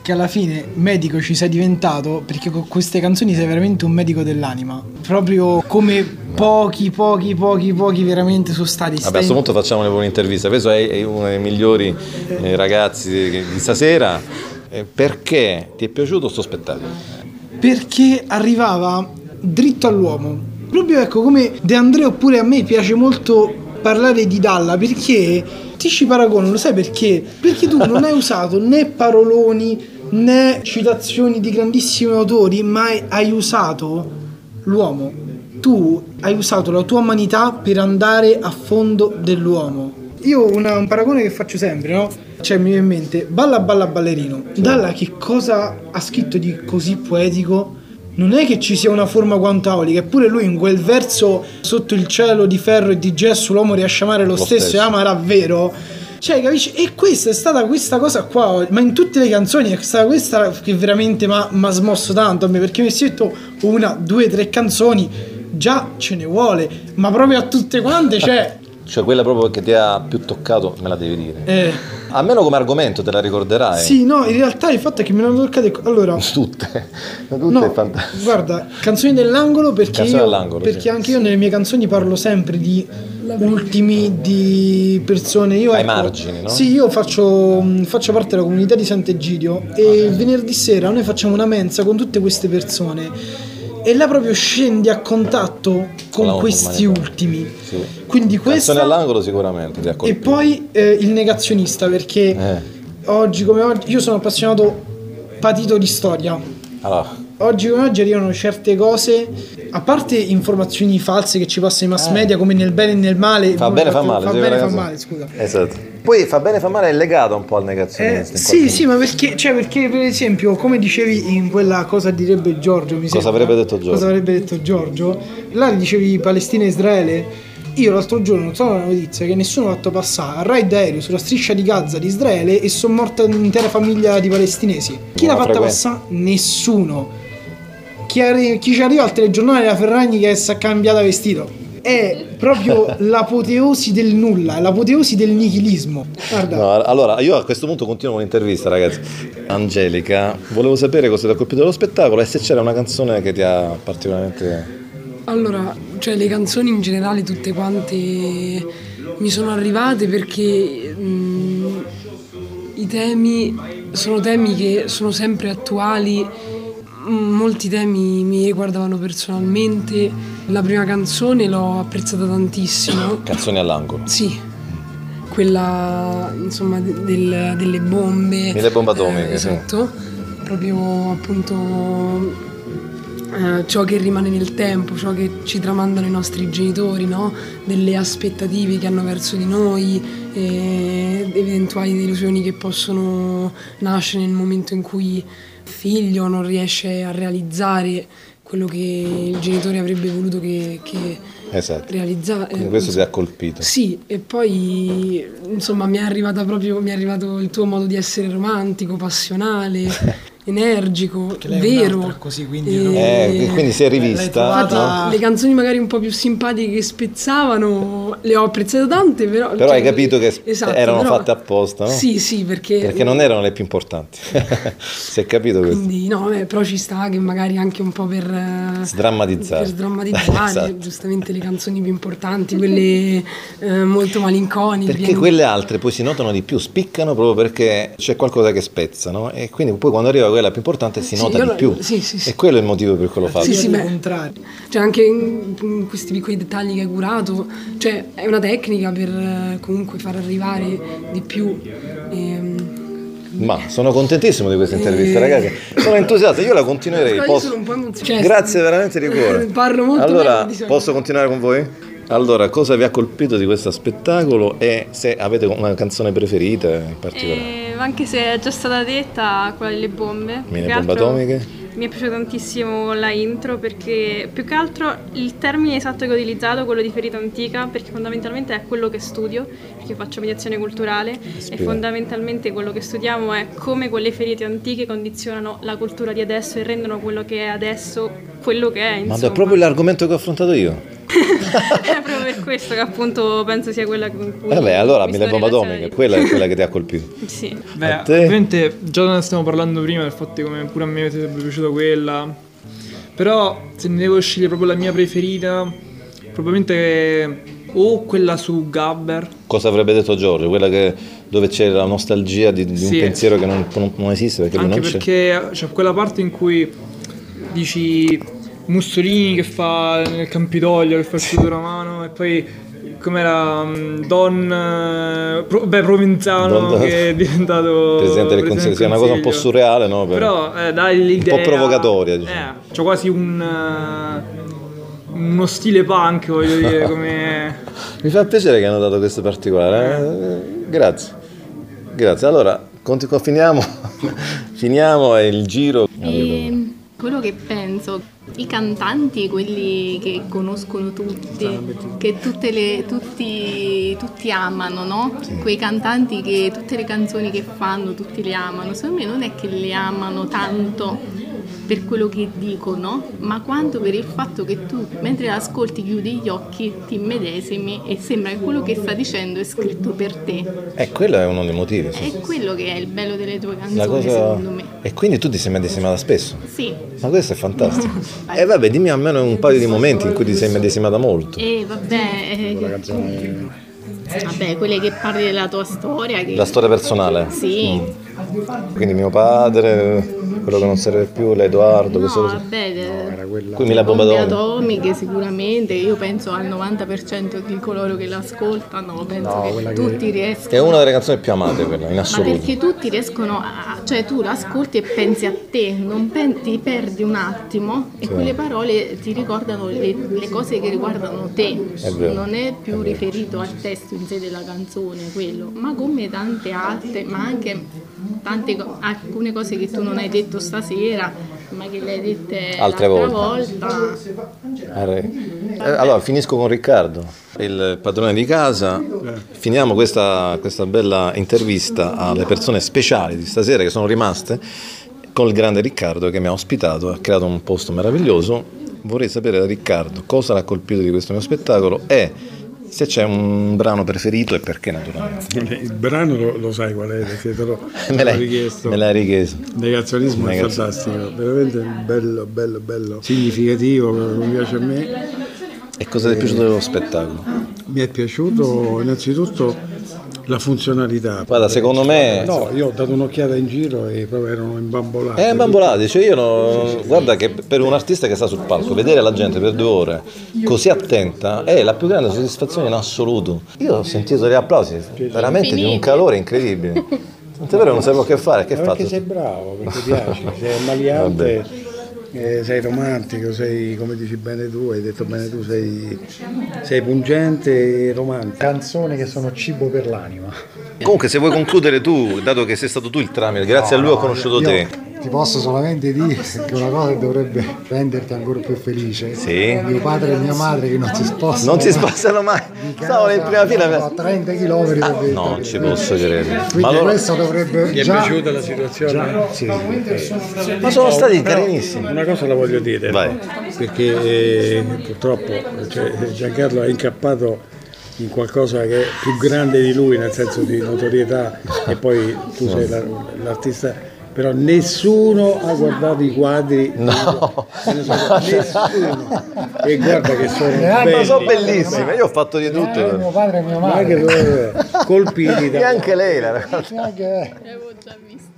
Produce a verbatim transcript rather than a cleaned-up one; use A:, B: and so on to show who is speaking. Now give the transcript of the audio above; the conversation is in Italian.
A: che alla fine medico ci sei diventato, perché con queste canzoni sei veramente un medico dell'anima, proprio come pochi pochi pochi pochi veramente sono stati.
B: Vabbè, a questo punto facciamone un'intervista. Questo è uno dei migliori eh, ragazzi di, di stasera. Eh, perché ti è piaciuto sto spettacolo?
A: Perché arrivava dritto all'uomo, proprio ecco come De André. Oppure a me piace molto parlare di Dalla, perché ti ci paragono, lo sai perché? Perché tu non hai usato né paroloni né citazioni di grandissimi autori, ma hai usato l'uomo. Tu hai usato la tua umanità per andare a fondo dell'uomo. Io una, un paragone che faccio sempre, no? Cioè mi viene in mente Balla balla ballerino. Dalla che cosa ha scritto di così poetico? Non è che ci sia una forma quantaolica, eppure lui in quel verso sotto il cielo di ferro e di gesso l'uomo riesce a amare lo, lo stesso, stesso e ama davvero. Cioè, capisci? E questa è stata questa cosa qua, ma in tutte le canzoni è stata questa che veramente mi ha smosso tanto a me, perché mi si detto una, due, tre canzoni, già ce ne vuole, ma proprio a tutte quante, cioè...
B: Cioè quella proprio che ti ha più toccato me la devi dire.
A: Eh.
B: Almeno come argomento te la ricorderai.
A: Sì, no, in realtà il fatto è che me l'hanno toccate. Allora,
B: tutte, tutte
A: no,
B: fantastiche.
A: Guarda, canzoni dell'angolo, perché
B: canzoni
A: io
B: dell'angolo,
A: perché
B: sì.
A: Anche io nelle mie canzoni parlo sempre di ultimi, di persone. Io
B: ai
A: ecco,
B: margini, no?
A: Sì, io faccio, faccio parte della comunità di Sant'Egidio e il venerdì sera noi facciamo una mensa con tutte queste persone. E là proprio scendi a contatto con, con questi ultimi. Sì. Quindi questa
B: canzone all'angolo sicuramente ti ha colpito.
A: E poi eh, il negazionista, perché eh. oggi come oggi io sono appassionato patito di storia.
B: Allora.
A: Oggi come oggi arrivano certe cose, a parte informazioni false che ci passano i mass media, eh. come nel bene e nel male.
B: Fa bene, fa male.
A: Fa bene, fa male, scusa.
B: Esatto. Poi fa bene, fa male è legato un po' al negazionista.
A: Eh, sì, sì, ma perché, cioè perché per esempio, come dicevi in quella cosa direbbe Giorgio, mi
B: cosa
A: sembra,
B: avrebbe detto Giorgio?
A: Cosa avrebbe detto Giorgio? Là dicevi Palestina e Israele. Io l'altro giorno non so una notizia che nessuno ha fatto passare a raid aereo sulla striscia di Gaza di Israele e sono morta un'intera famiglia di palestinesi. Chi l'ha fatta passare? Nessuno. Chi, arri- chi ci arriva al telegiornale della Ferragni che si è cambiata vestito. È proprio l'apoteosi del nulla, l'apoteosi del nichilismo. Guarda.
B: No, allora, io a questo punto continuo l'intervista, ragazzi. Angelica, volevo sapere cosa ti ha colpito dello spettacolo e se c'era una canzone che ti ha particolarmente...
C: Allora, cioè le canzoni in generale tutte quante mi sono arrivate perché mh, i temi sono temi che sono sempre attuali. Molti temi mi riguardavano personalmente. La prima canzone l'ho apprezzata tantissimo.
B: Canzoni all'angolo.
C: Sì, quella insomma del, delle bombe.
B: Mille bombe atomiche.
C: Eh, esatto, sì. Proprio appunto eh, ciò che rimane nel tempo, ciò che ci tramandano i nostri genitori, no? Delle aspettative che hanno verso di noi, eh, eventuali delusioni che possono nascere nel momento in cui figlio non riesce a realizzare quello che il genitore avrebbe voluto che, che
B: esatto.
C: realizzasse.
B: Quindi questo ti ha colpito.
C: Sì, e poi insomma mi è arrivata proprio mi è arrivato il tuo modo di essere romantico, passionale, energico, vero.
A: Così, quindi,
B: e... eh, quindi si è rivista.
C: Infatti, no? Le canzoni magari un po' più simpatiche che spezzavano le ho apprezzate tante, però.
B: Però cioè, hai capito che
C: esatto,
B: erano
C: però,
B: fatte apposta, no?
C: Sì, sì, perché.
B: Perché non erano le più importanti. Si è capito questo.
C: Quindi no, beh, però ci sta che magari anche un po' per
B: sdrammatizzare.
C: Per sdrammatizzare, esatto. Giustamente le canzoni più importanti, quelle eh, molto malinconiche.
B: Perché
C: pieni...
B: quelle altre poi si notano di più, spiccano proprio perché c'è qualcosa che spezza, no? E quindi poi quando arriva quella più importante si nota
C: sì,
B: di più.
C: Sì, sì, sì.
B: E quello è il motivo per cui lo fa.
C: Sì, sì, beh, cioè anche in, in questi piccoli dettagli che hai curato, cioè è una tecnica per eh, comunque far arrivare di più. Ehm,
B: Ma sono contentissimo di questa intervista, e... ragazzi. Sono entusiasta, io la continuerei. Posso...
C: Sono un po' emozionata.
B: Grazie veramente di cuore.
C: Parlo molto
B: allora,
C: di
B: posso continuare con voi? Allora, cosa vi ha colpito di questo spettacolo e se avete una canzone preferita in particolare?
D: Eh, anche se è già stata detta quella delle bombe.
B: Mille bombe atomiche.
D: Mi è piaciuta tantissimo la intro perché più che altro il termine esatto che ho utilizzato, quello di ferita antica, perché fondamentalmente è quello che studio, perché faccio mediazione culturale. Spiega. E fondamentalmente quello che studiamo è come quelle ferite antiche condizionano la cultura di adesso e rendono quello che è adesso quello che è. Insomma.
B: Ma è proprio l'argomento che ho affrontato io.
D: È proprio per questo che appunto penso sia quella con cui...
B: Vabbè, allora
D: mi
B: Mille
D: sto
B: bombe atomiche,
D: relazionando.
B: quella è quella che ti ha colpito.
D: Sì.
E: Beh,
B: A te?
E: ovviamente già ne stiamo parlando prima del fatto che come pure a me mi sarebbe piaciuta quella. Però se ne devo scegliere proprio la mia preferita, probabilmente o quella su Gabber.
B: Cosa avrebbe detto Giorgio? Quella che, dove c'è la nostalgia di, di
E: Sì.
B: un pensiero che non, non- non esiste perché lui
E: Anche
B: non c'è.
E: perché c'è quella parte in cui dici Mussolini che fa nel Campidoglio, che fa il scudo romano, e poi com'era um, Don eh, Pro- beh, Provenzano
B: Don-
E: che è diventato
B: Presidente del Consiglio, sì, è una cosa un po'
E: Consiglio.
B: surreale, no? Per-
E: Però eh, dai l'idea
B: un po' provocatoria, diciamo.
E: eh, c'è quasi un eh, uno stile punk, voglio dire, come
B: Mi fa piacere che hanno dato questo particolare. eh, Grazie. Grazie. Allora, conti- finiamo. finiamo e il giro.
F: E quello che penso, i cantanti, quelli che conoscono tutti, che tutte le, tutti, tutti amano, no? Quei cantanti che tutte le canzoni che fanno tutti le amano, secondo me non è che le amano tanto per quello che dicono, ma quanto per il fatto che tu mentre l'ascolti chiudi gli occhi, ti immedesimi e sembra che quello che sta dicendo è scritto per te.
B: Eh, quello è uno dei motivi. Sì.
F: È quello che è il bello delle tue canzoni,
B: La cosa...
F: secondo me.
B: E quindi tu ti sei medesimata spesso?
F: Sì.
B: Ma questo è fantastico. E vabbè, dimmi almeno un paio di momenti in cui ti sei medesimata molto.
F: E vabbè, eh, vabbè, quelle che parli della tua storia. Che...
B: La storia personale?
F: Sì.
B: Mm. Quindi mio padre, quello che non serve più, l'Edoardo, queste
F: No,
B: cose.
F: vabbè, de-
B: Qui Mille bombe
F: bombe
B: atomiche.
F: atomiche sicuramente, io penso al novanta per cento di coloro che l'ascoltano, penso che tutti riescono.
B: È una delle canzoni più amate quella, in
F: Ma
B: assoluto.
F: perché tutti riescono a, cioè tu l'ascolti e pensi a te, non pen- ti perdi un attimo e
B: Sì.
F: quelle parole ti ricordano le, le cose che riguardano te,
B: È vero.
F: non è più riferito al testo in sé della canzone quello, ma come tante altre, ma anche tante co- alcune cose che tu non hai detto stasera, ma che le hai dette
B: Altre
F: l'altra
B: volte.
F: volta.
B: Eh, Allora, finisco con Riccardo, il padrone di casa. Finiamo questa, questa bella intervista alle persone speciali di stasera che sono rimaste con il grande Riccardo che mi ha ospitato, ha creato un posto meraviglioso. Vorrei sapere da Riccardo cosa l'ha colpito di questo mio spettacolo e se c'è un brano preferito e perché, naturalmente.
G: Il brano lo, lo sai qual è, perché te l'ho,
B: Me
G: te l'ho
B: l'hai,
G: richiesto.
B: me l'hai richiesto.
G: Negazionismo è
B: Negazio-
G: fantastico, veramente bello, bello, bello, significativo, come piace a me.
B: E cosa ti è piaciuto dello spettacolo?
G: Mi è piaciuto innanzitutto la funzionalità.
B: Guarda, secondo me...
G: No, io ho dato un'occhiata in giro e proprio erano imbambolati.
B: È bambolati, cioè io no, guarda che per un artista che sta sul palco vedere la gente per due ore così attenta è la più grande soddisfazione in assoluto. Io ho sentito gli applausi veramente di un calore incredibile. Tant'è vero, non sapevo che fare, che
G: Ma
B: hai
G: perché
B: fatto?
G: sei bravo, perché piaci, sei maliante, eh, sei romantico, sei, come dici bene tu, hai detto bene tu, sei, sei pungente e romantico.
H: Canzoni che sono cibo per l'anima.
B: Comunque se vuoi concludere tu, dato che sei stato tu il tramite, grazie a lui ho conosciuto
H: Io
B: te.
H: Ti posso solamente dire che una cosa che dovrebbe renderti ancora più felice.
B: Sì.
H: Mio padre e mia madre che non si spostano.
B: Non si spostano mai.
H: di casa,
B: Stavano in prima fila.
H: a trenta chilometri per venire.
B: No, non ci posso credere.
H: Quindi
B: Ma, loro-
H: questo dovrebbe
G: Ti è
H: già...
G: piaciuta la situazione?
H: già- sì.
B: ma sono stati
G: Però
B: carinissimi.
G: Una cosa la voglio dire,
B: Vai.
G: perché eh, purtroppo cioè, Giancarlo è incappato in qualcosa che è più grande di lui, nel senso di notorietà, e poi tu sei la- l'artista, però nessuno ha guardato i quadri,
B: No.
G: nessuno, e guarda che sono
H: Neanche-
G: belli,
B: Ma sono bellissime, io ho fatto di
H: Eh, mio
B: tutto.
H: padre e mia
G: ma anche
H: madre.
G: dove- colpiti
B: E
G: da...
B: anche lei, la ragazza.
H: Neanche-
F: L'avevo già visto.